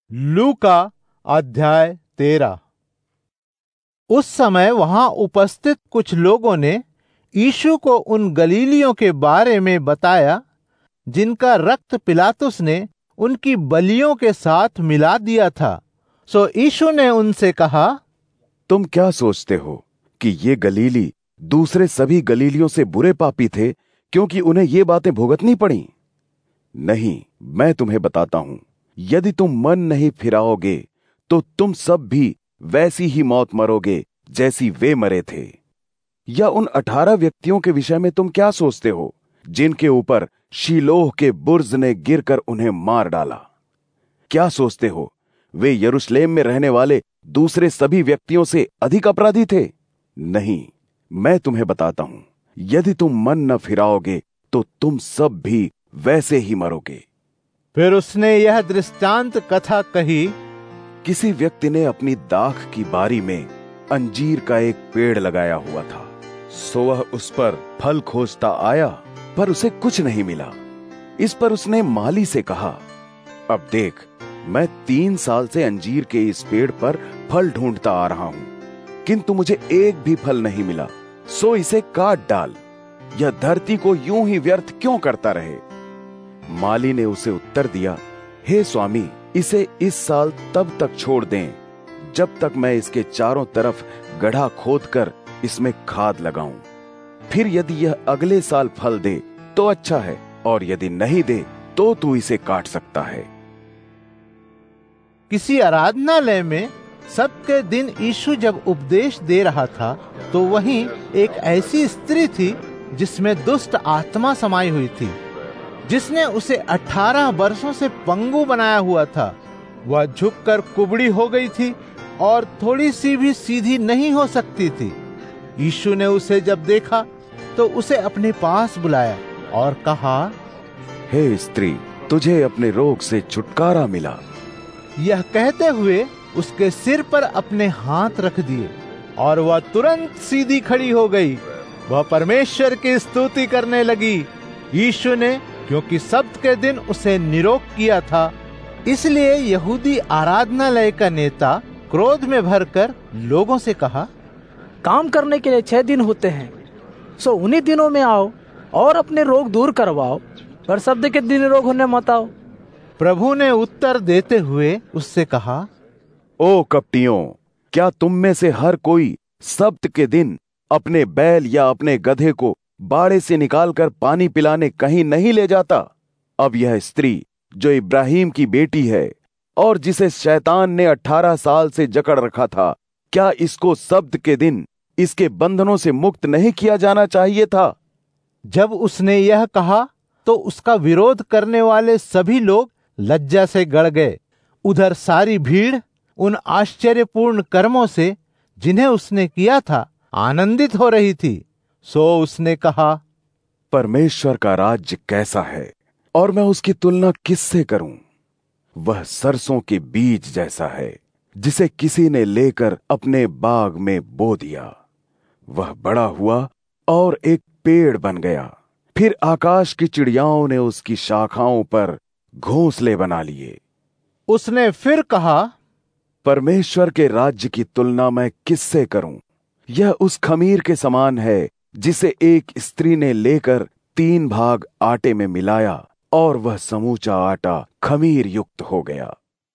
लूका अध्याय 13। उस समय वहां उपस्थित कुछ लोगों ने यीशु को उन गलीलियों के बारे में बताया जिनका रक्त पिलातुस ने उनकी बलियों के साथ मिला दिया था। सो यीशु ने उनसे कहा, तुम क्या सोचते हो कि ये गलीली दूसरे सभी गलीलियों से बुरे पापी थे क्योंकि उन्हें ये बातें भुगतनी पड़ी? नहीं, मैं तुम्हें बताता हूं, यदि तुम मन नहीं फिराओगे तो तुम सब भी वैसी ही मौत मरोगे जैसी वे मरे थे। या उन 18 व्यक्तियों के विषय में तुम क्या सोचते हो जिनके ऊपर शीलोह के बुर्ज ने गिरकर उन्हें मार डाला? क्या सोचते हो वे यरूशलेम में रहने वाले दूसरे सभी व्यक्तियों से अधिक अपराधी थे? नहीं, मैं तुम्हें बताता हूं, यदि तुम मन न फिराओगे तो तुम सब भी वैसे ही मरोगे। फिर उसने यह दृष्टांत कथा कही। किसी व्यक्ति ने अपनी दाख की बारी में अंजीर का एक पेड़ लगाया हुआ था। सो वह उस पर फल खोजता आया, पर उसे कुछ नहीं मिला। इस पर उसने माली से कहा, अब देख, मैं 3 साल से अंजीर के इस पेड़ पर फल ढूंढता आ रहा हूं, किंतु मुझे एक भी फल नहीं मिला। सो इसे काट डाल, यह धरती को यूं ही व्यर्थ क्यों करता रहे? माली ने उसे उत्तर दिया, हे स्वामी, इसे इस साल तब तक छोड़ दें जब तक मैं इसके चारों तरफ गड्ढा खोदकर इसमें खाद लगाऊं। फिर यदि यह अगले साल फल दे तो अच्छा है, और यदि नहीं दे तो तू इसे काट सकता है। किसी आराधनालय में सबके दिन यीशु जब उपदेश दे रहा था तो वहीं एक ऐसी स्त्री थी जिसमें दुष्ट आत्मा समाई हुई थी, जिसने उसे 18 वर्षों से पंगु बनाया हुआ था। वह झुककर कुबड़ी हो गई थी और थोड़ी सी भी सीधी नहीं हो सकती थी। यीशु ने उसे जब देखा तो उसे अपने पास बुलाया और कहा, हे स्त्री, तुझे अपने रोग से छुटकारा मिला। यह कहते हुए उसके सिर पर अपने हाथ रख दिए और वह तुरंत सीधी खड़ी हो गई। वह परमेश्वर की स्तुति करने लगी। यीशु ने क्योंकि सब्त के दिन उसे निरोग किया था, इसलिए यहूदी आराधनालय का नेता क्रोध में भरकर लोगों से कहा, काम करने के लिए 6 दिन होते हैं, सो उन्हीं दिनों में आओ और अपने रोग दूर करवाओ, पर सब्त के दिन रोग होने मत आओ। प्रभु ने उत्तर देते हुए उससे कहा, ओ कपटियों, क्या तुम में से हर कोई सब्त के दिन अपने बैल या अपने गधे को बाड़े से निकालकर पानी पिलाने कहीं नहीं ले जाता? अब यह स्त्री जो इब्राहिम की बेटी है और जिसे शैतान ने 18 साल से जकड़ रखा था, क्या इसको सब्त के दिन इसके बंधनों से मुक्त नहीं किया जाना चाहिए था? जब उसने यह कहा तो उसका विरोध करने वाले सभी लोग लज्जा से गड़ गए। उधर सारी भीड़ उन आश्चर्यपूर्ण कर्मों से जिन्हें उसने किया था आनंदित हो रही थी। सो उसने कहा, परमेश्वर का राज्य कैसा है और मैं उसकी तुलना किससे करूं? वह सरसों के बीज जैसा है जिसे किसी ने लेकर अपने बाग में बो दिया। वह बड़ा हुआ और एक पेड़ बन गया। फिर आकाश की चिड़ियाओं ने उसकी शाखाओं पर घोंसले बना लिए। उसने फिर कहा, परमेश्वर के राज्य की तुलना मैं किससे करूं? यह उस खमीर के समान है जिसे एक स्त्री ने लेकर 3 भाग आटे में मिलाया और वह समूचा आटा खमीर युक्त हो गया।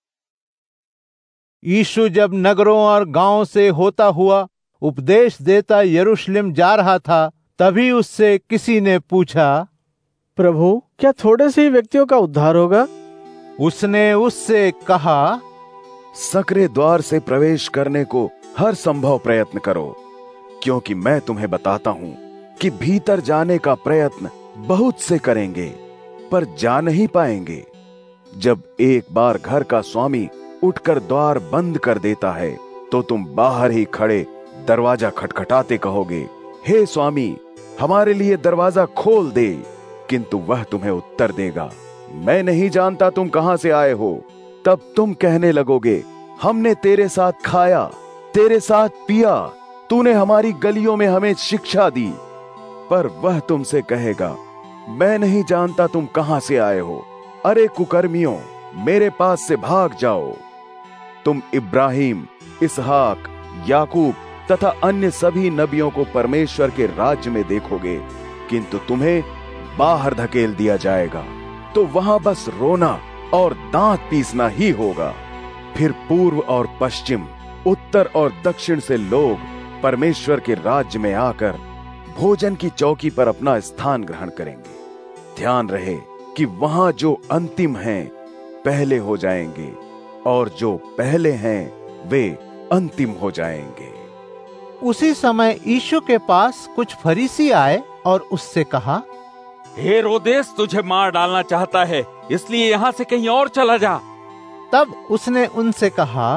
यीशु जब नगरों और गांवों से होता हुआ उपदेश देता यरूशलेम जा रहा था, तभी उससे किसी ने पूछा, प्रभु, क्या थोड़े से ही व्यक्तियों का उद्धार होगा? उसने उससे कहा, सकरे द्वार से प्रवेश करने को हर संभव प्रयत्न करो, क्योंकि मैं तुम्हें बताता हूं कि भीतर जाने का प्रयत्न बहुत से करेंगे पर जा नहीं पाएंगे। जब एक बार घर का स्वामी उठकर द्वार बंद कर देता है तो तुम बाहर ही खड़े दरवाजा खटखटाते कहोगे, हे स्वामी, हमारे लिए दरवाजा खोल दे। किंतु वह तुम्हें उत्तर देगा, मैं नहीं जानता तुम कहां से आए हो। तब तुम कहने लगोगे, हमने तेरे साथ खाया, तेरे साथ पिया, तूने हमारी गलियों में हमें शिक्षा दी। पर वह तुमसे कहेगा, मैं नहीं जानता तुम कहां से आए हो। अरे कुकर्मियों, मेरे पास से भाग जाओ। तुम इब्राहिम, इसहाक, याकूब तथा अन्य सभी नबियों को परमेश्वर के राज्य में देखोगे, किंतु तुम्हें बाहर धकेल दिया जाएगा, तो वहां बस रोना और दांत पीसना ही होगा। फिर पूर्व और पश्चिम, उत्तर और दक्षिण से लोग परमेश्वर के राज्य में आकर भोजन की चौकी पर अपना स्थान ग्रहण करेंगे। ध्यान रहे कि वहां जो अंतिम हैं पहले हो जाएंगे, और जो पहले हैं वे अंतिम हो जाएंगे। उसी समय यीशु के पास कुछ फरीसी आए और उससे कहा, हेरोदेस तुझे मार डालना चाहता है, इसलिए यहाँ से कहीं और चला जा। तब उसने उनसे कहा,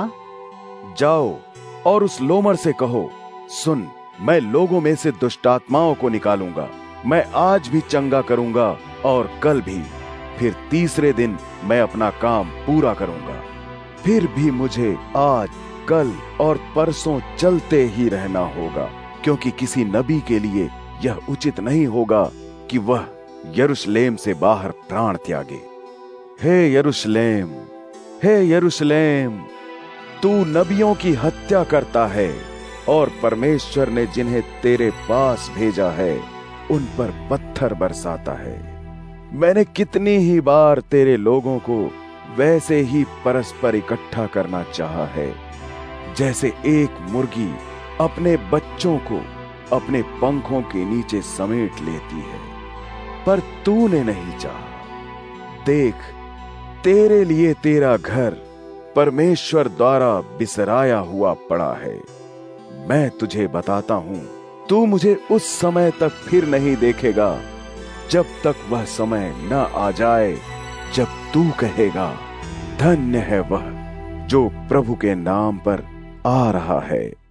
जाओ और उस लोमड़ से कहो, सुन, मैं लोगों में से दुष्टात्माओं को निकालूंगा। मैं आज भी चंगा करूंगा और कल भी, फिर तीसरे दिन मैं अपना काम पूरा करूंगा। फिर भी मुझे आज, कल और परसों चलते ही रहना होगा, क्योंकि किसी नबी के लिए यह उचित नहीं होगा कि वह यरूशलेम से बाहर प्राण त्यागे। हे यरूशलेम, हे यरूशलेम, तू नबियों की हत्या करता है और परमेश्वर ने जिन्हें तेरे पास भेजा है उन पर पत्थर बरसाता है। मैंने कितनी ही बार तेरे लोगों को वैसे ही परस्पर इकट्ठा करना चाहा है, जैसे एक मुर्गी अपने बच्चों को अपने पंखों के नीचे समेट लेती है, पर तूने नहीं चाहा। देख, तेरे लिए तेरा घर परमेश्वर द्वारा बिसराया हुआ पड़ा है। मैं तुझे बताता हूं, तू मुझे उस समय तक फिर नहीं देखेगा, जब तक वह समय न आ जाए जब तू कहेगा, धन्य है वह जो प्रभु के नाम पर आ रहा है।